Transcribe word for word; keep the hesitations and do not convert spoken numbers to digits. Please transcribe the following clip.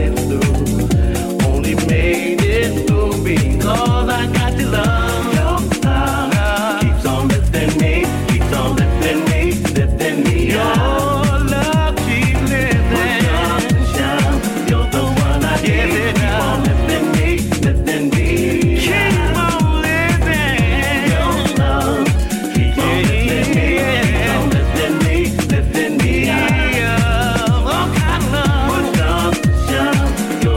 shining through. Only made it through because I got to love. Your love keeps on lifting me, keeps on lifting me, lifting me up. Your love keeps lifting. You're the one I need. Keep on lifting me.